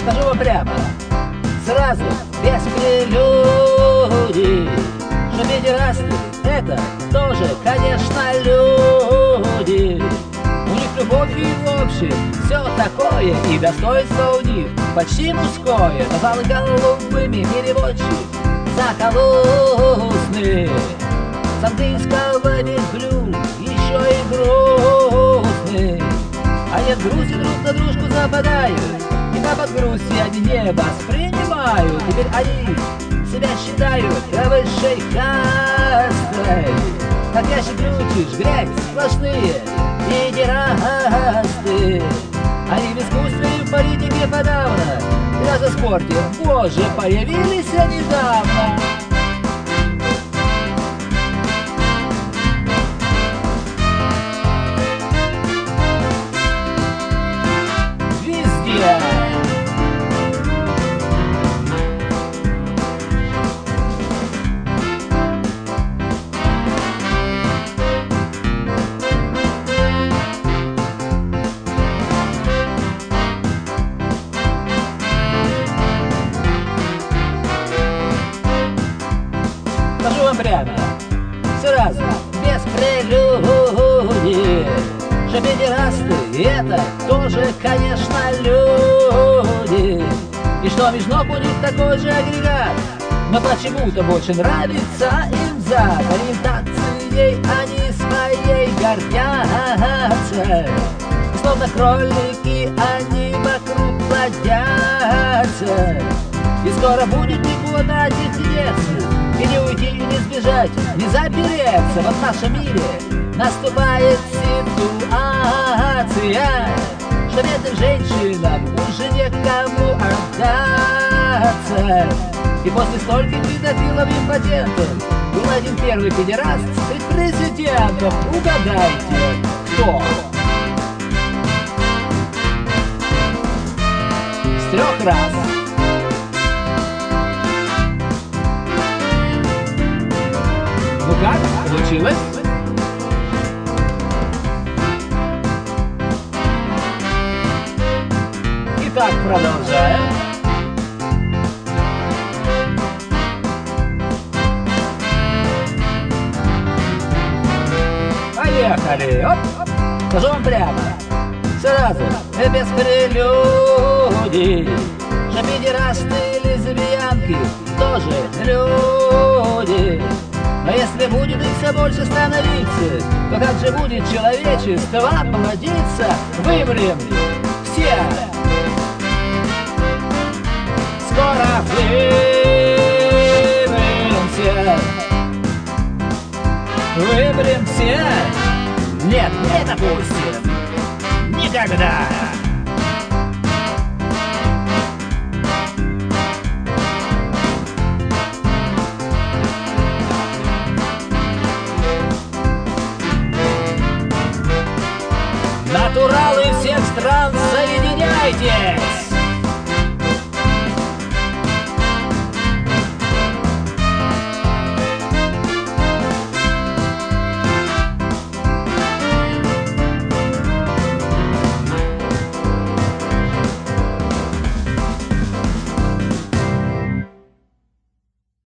Скажу вам прямо, сразу, без прелюдий, что педерасты — это тоже, конечно, люди. У них любовью в общем все такое, и достоинство у них почти мужское. Назвал их голубыми переводчик захолустный. С английского весь блюд еще и грустный. Они в грусти друг на дружку западают, и под грустью они не воспринимают. Теперь они себя считают высшей кастой. Как ящик крутишь, грязь сплошные педерасты. Они в искусстве и в политике подавно, и даже в спорте, боже, появились недавно. Скажу вам прямо, сразу, без прелюдий, что педерасты — это тоже, конечно, люди. И что между ног у них такой же агрегат, но почему-то больше нравится им зад. Ориентацией они своей гордятся, и словно кролики они вокруг плодятся. И скоро будет никуда не деться, и не уйти, и не сбежать, не запереться. Вот в нашем мире наступает ситуация, что бедным женщинам уже некому отдаться. И после стольких педофилов и импотентов был один первый педераст стать президентом. Угадайте, кто? С 3 раз. Ну как? Получилось? Итак, продолжаем. Поехали! Оп, оп. Скажу вам прямо, сразу, без прелюдий, что педерасты и лесбиянки тоже люди. Но если будет их все больше становиться, то как же будет человечество плодиться? Вымрем все! Скоро вымрем все! Вымрем все? Нет, не допустим! Никогда! Натуралы всех стран, соединяйтесь!